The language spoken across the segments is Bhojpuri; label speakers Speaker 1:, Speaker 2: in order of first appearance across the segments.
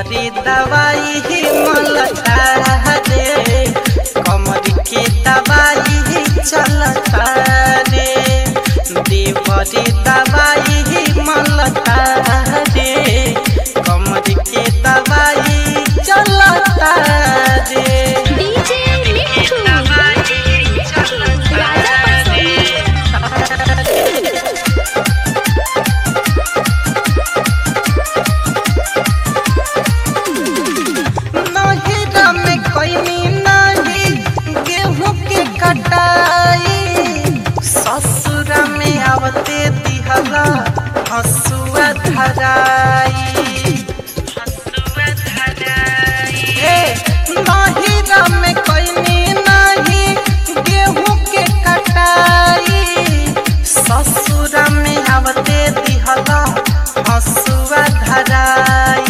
Speaker 1: देवरी दवाई मलता रे कमर के दवाई चलता रे देवरी दवाई मलता रे कमर के दवाई चलता रे
Speaker 2: डीजे मिठू
Speaker 1: नहिरा में कोई नहीं गेहूं के कटाई ससुरा में आवते दिहला हसुआ धराई नहिरा में कोई नहीं गेहूं के कटाई ससुरा में आवते दिहला हसुआ धराई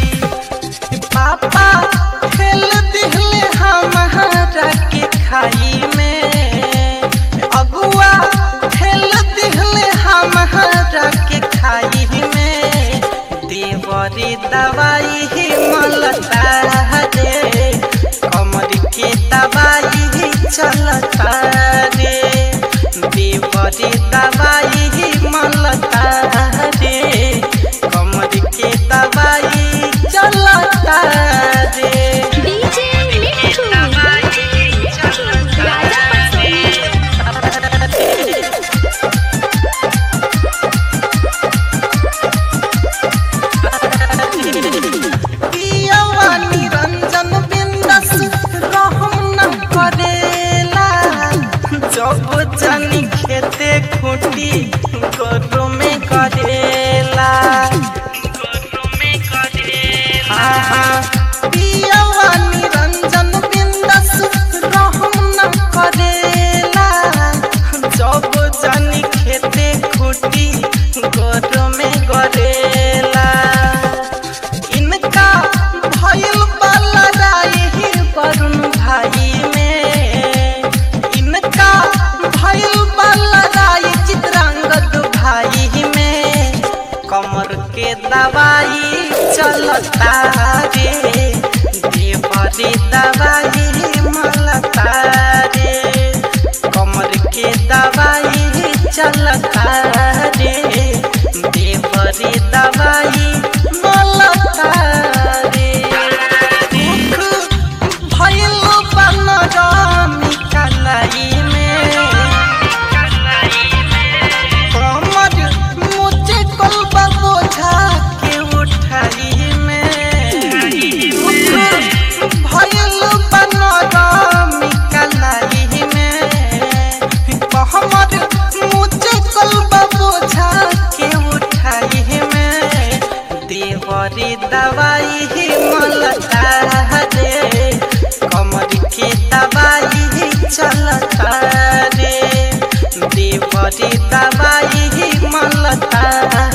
Speaker 1: पापा खेल दिहले हमारा के खाई में अगुआ खेल दिहले हमारा के खाई में देवरी दवाई मलता रे कमर के दवाई चलता रे देवरी दवाई मलता रे कमर के दवाई चलता रे
Speaker 2: डीजे मिठू
Speaker 1: पियवा निरंजन बिंदस रहम न करेला जब जानी खेते खूटी गोरो में करेला पियवा निरंजन बिंदस रहम न करेला जब जानी खेते खूटी गोरो में करेला इनका भइल वाला राही वरुण भाई में इनका भइल वाला राही चित्रांगद भाई में कमर के दवाई चलता रे देवरी दवाई मलता रे कमर के दवाई चलता रे देवरी दवाई मलता रे दुख भइल बनरामी कलाई में कमर मुझे कलबा बोझा के उठाई में दुख भइल बनरामी कलाई में कमर मुझे कलबा बोझा के उठाई में देवरी दवाई मलता रे कमर के दवाई चलता रे देवरी दवाई मलता